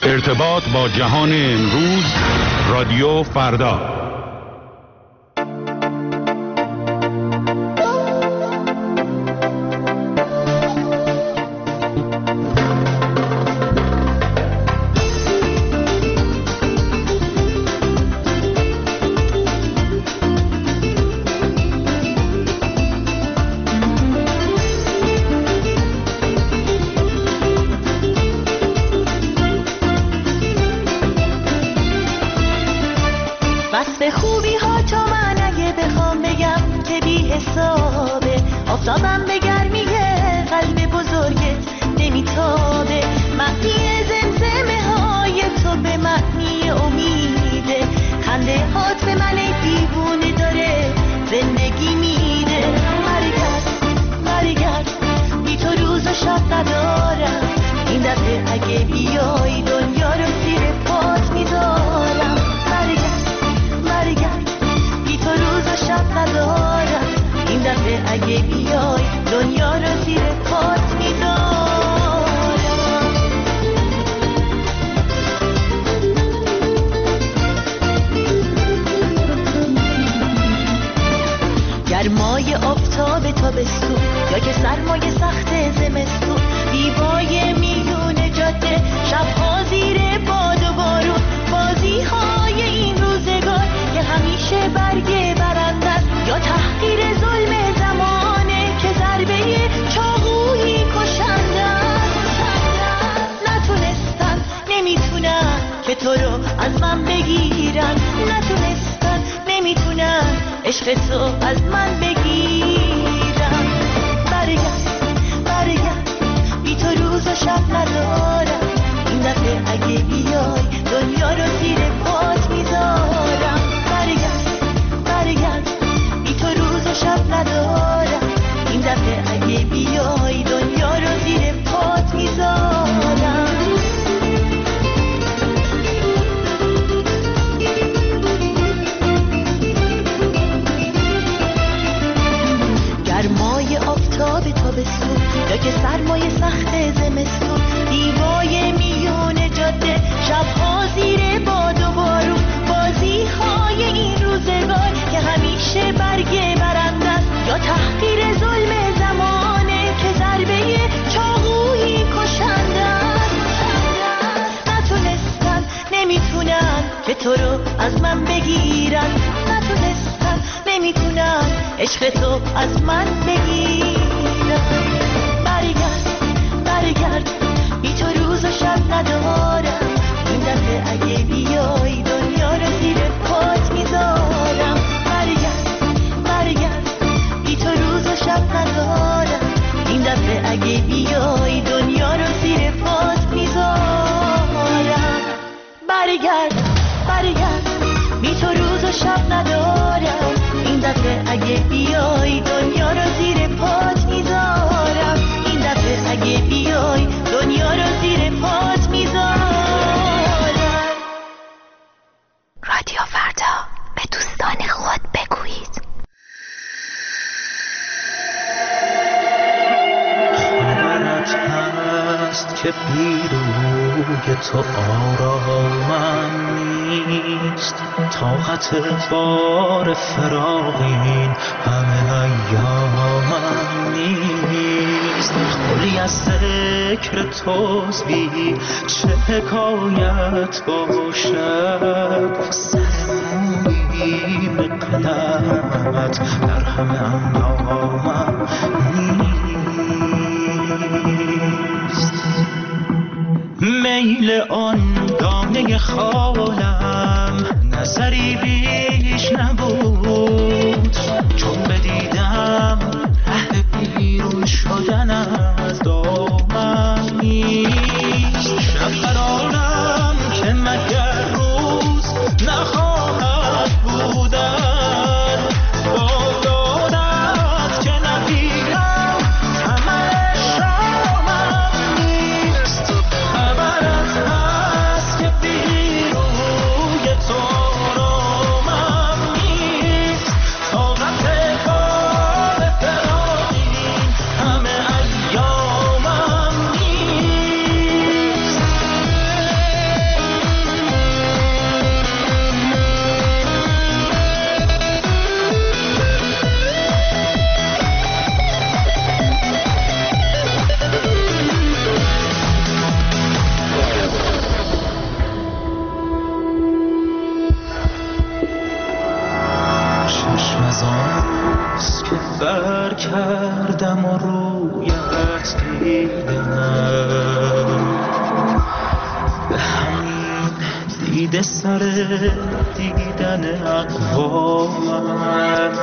ارتباط با جهان امروز، رادیو فردا. گرمای آفتاب تابستون یا که سرمای سخت زمستون، دیوای میون جاده، شبها زیر باد و بارون، بازی های این روزگار که همیشه برگ برنده است یا تحقیر ظلم زمانه که ضربه چاقویی کشنده است. نتونستن نمیتونن که تو رو از من بگیرن، نتونستن نمیتونن عشق تو از من بگیرم. برگرد بی تو روز و شب ندارم، این دفعه اگه بیای دنیا رو زیر پات میذارم. برگرد بی تو روز و شب ندارم، این دفعه اگه بیای دنیا رو زیر پات میذارم. گرمای آفتاب تابستون یا که سرمای سخت زمستون، دیوای میون جاده، شبها زیر باد و بارون، بازی های این روزگار که همیشه برگ برنده است یا تحقیر ظلم زمانه که ضربه چاقویی کشنده است. نتونستن نمیتونن که تو رو از من بگیرن، نتونستن نمیتونن عشق تو از من بگیرن. برگرد بی تو روز و شب ندارم، این دفعه اگه بیای دنیا رو زیر پات میذارم. برگرد بی تو روز و شب ندارم، این دفعه اگه بیای دنیا رو زیر پات میذارم. برگرد بی تو روز و شب ندارم، این دفعه اگه بیای دنیا رو زیر پات میذارم. این دفعه اگه بیای دنیا رو زیر پات میذارم. رادیو فردا، به دوستان خود بگویید. خبرت هست که پیروی تو آرامم نیست، طاقت بار فراقین همه ایامم نیست. خالی از ذکر توست بی چه حکایت باشد، سر مویی به قدمت در همه اندامم نیست. میل آن دانه خالم نظری بیش نبود، چون بدیدم ره بیرون شدن از دامم نیست. شب قرارم که مگر روز نخواهد بودن، با دارد که نبیرم همه شامم نیست. خبرت هست که بیروی تو رامم نیست. امید سر دیدن اقوامم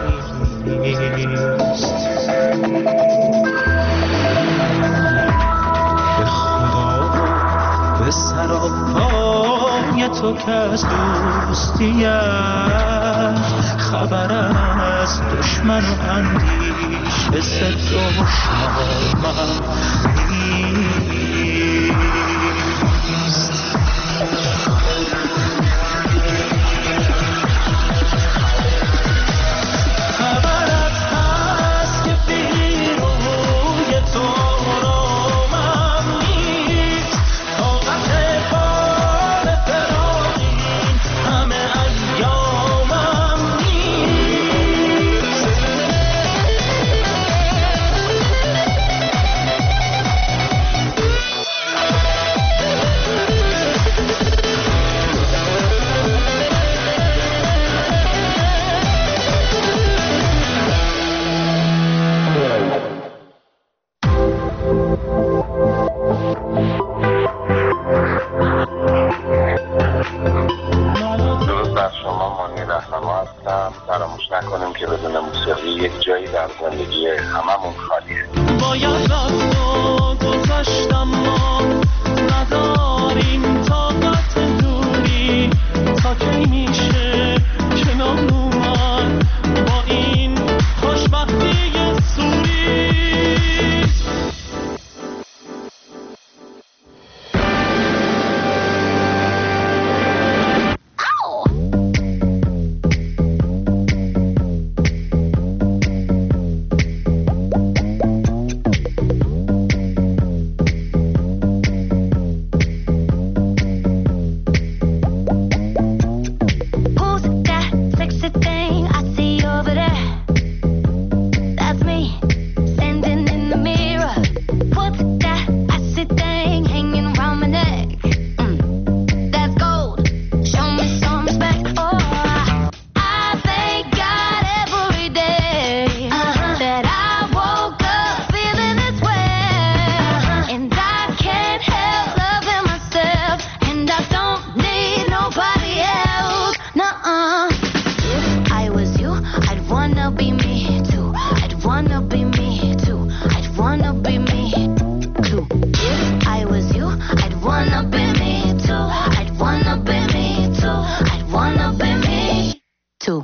نیست. به خدا به سراپای تو که از دوستیم خبر از دشمن و اندیشه ست و شامم نیست. خبرت هست که بیروی تو رامم نیست. طاقت بار فراقین همه ایامم نیست. درود بر شما، مانی رهنما هستم. فراموش نکنیم که بدون موسیقی یک جایی در زندگی هممون خالیه. باید رفت و گذشتم ما نداریم طاقت دوری. تا کی میشه کنار اومد با این خوشبختی سوری. Who's that sexy thing I see over there? That's me, standing in the mirror. What's that icy thing hanging around my neck? That's gold. Show me some respect. Oh, I thank God every day that I woke up feeling this way, and I can't help loving myself, and I don't need nobody else. Nuh-uh. If I was you, I'd wanna be me too. I'd wanna be me too. I'd wanna be me too. If I was you, I'd wanna be me too. I'd wanna be me too. I'd wanna be me too.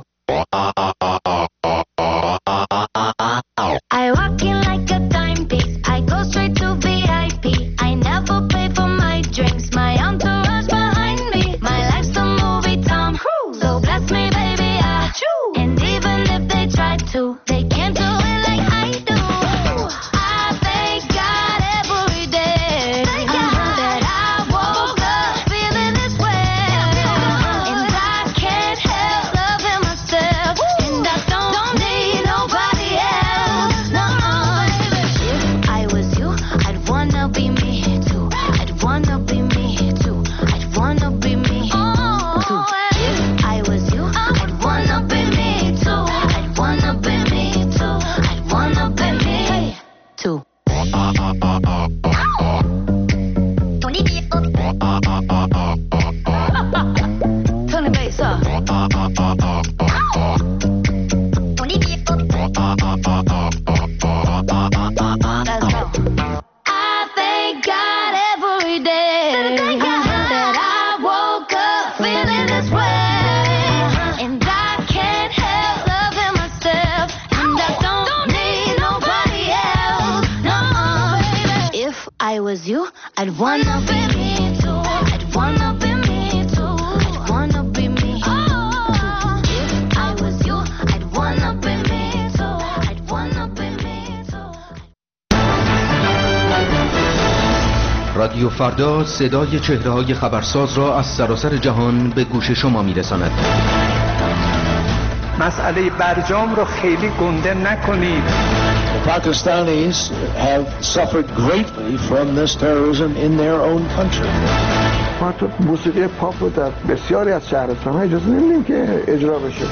I walk in like a timepiece. I go straight to VIP. I never pay for my drinks. My entourage behind me. My life's a movie, Tom Cruise. So bless me, baby, I choose. And even if they try to, they can't do it like I do. I thank God every day that I woke up feeling this way, and I can't help loving myself, and I don't need nobody else. No, if I was you, I'd wanna be me too. I'd wanna be me too. I'd wanna be me too. If I was you, I'd wanna be me too. I'd wanna be me too. I'd wanna be me too. Turn the bass up. Let's go. I thank God every day that I woke up feeling this way, and I can't help loving myself, and I don't need nobody else. No, if I was you, I'd wanna be me too. I'd wanna be me too. I'd wanna be me too. If I was you, I'd wanna be me too. I'd wanna be me too. رادیو فردا صدای چهره‌های خبرساز را از سراسر جهان به گوش شما می‌رساند. مسئله برجام رو خیلی گنده نکنید. The Pakistanis have suffered greatly from this terrorism in their own country. ما تو موسیقی پاپ رو در بسیاری از شهرستان‌ها اجازه نمیدیم که اجرا بشه.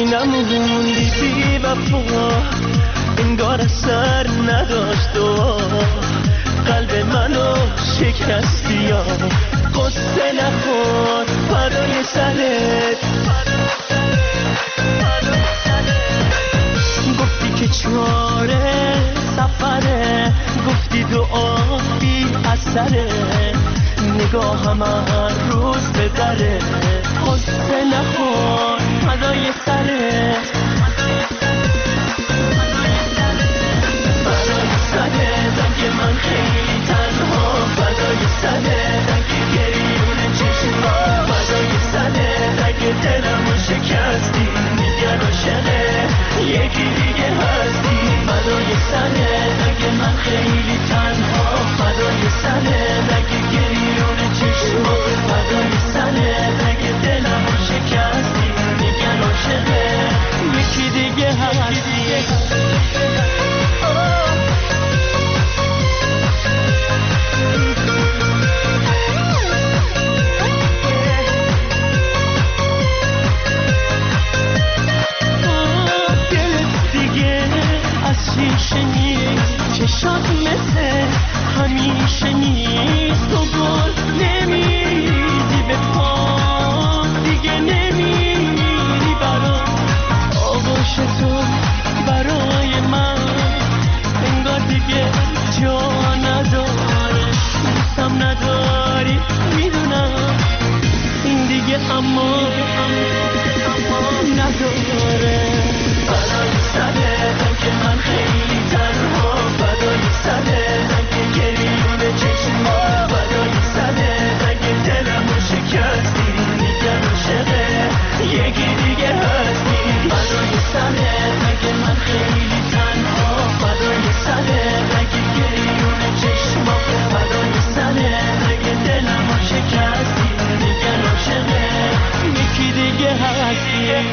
رفتی نموندی بی وفا، انگار اثر نداشت و قلب منو شکستی یا قصه نخور فدای سرت. گفتی که چاره سفره، گفتی دعا بی اثره، نگاهم هر روز به دره، قصه نخور فدای سرت. فدای سرت اگه من خیلی تنها، فدای سرت اگه گریون چشما، فدای سرت اگه دلمو شکستی دیگر عاشقه یکی دیگه هستی. فدای سرت اگه من خیلی تنها، فدای سرت اگه گریون چشما، فدای سرت اگه دلمو شکستی دیگر عاشقه یکی دیگه هستی. چشات مثل همیشه نیست، تو گل نمیریزی به پا، دیگه نمیری برام آغوش تو برای من، انگار دیگه جا نداره، دوستم نداری میدونم این دیگه اما نداره. فدای سرت که من خیلی تنها، فدای سرت اگه گریون چشما، فدای سرت اگه دلمو شکستی دیگر عاشقه یکی دیگه هستی. فدای سرت اگه من خیلی تنها، فدای سرت اگه گریون چشما، فدای سرت اگه دلمو شکستی دیگر عاشقه یکی دیگه هستی.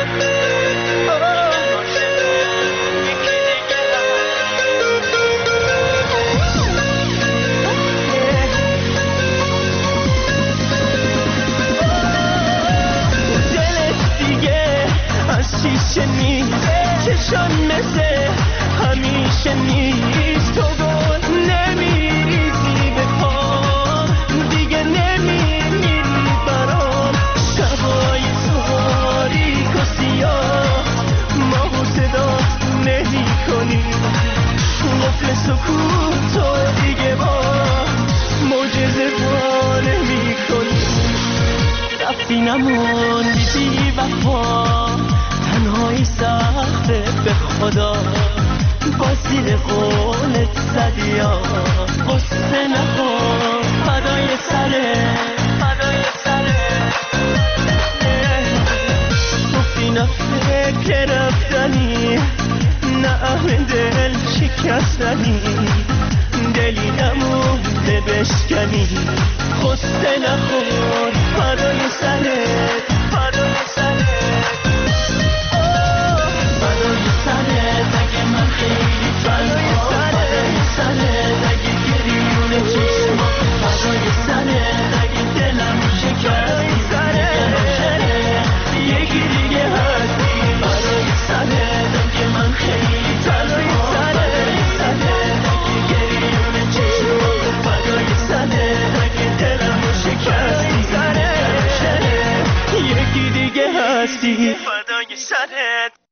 شیشه نیست، چشم مثل همیشه نیست، تو گل نمیریزی به پا، دیگه نمیری برام شبای تاریک و سیاه، ما صدا نمی کنیم قفل سکوت و دیگه با معجزه با نمی کنیم. رفتی نموندی بی وفا، تنهایی سخته به خدا، با زیر قولت زدی یا قصه نخور فدای سرت. فدای سرت گفتی نه فکر رفتنی، نه اهل دل شکستنی، دلی نمونده بشکنی، قصه نخور فدای سرت. فدای سرت اگه من خیلی تنها، فدای سرت اگه گریون چشما، فدای سرت اگه دلم شکستی یکی دیگه هستی. فدای سرت اگه من خیلی تنها، فدای سرت اگه گریون چشما، فدای سرت اگه دلم شکستی یکی دیگه هستی. فدای سرت.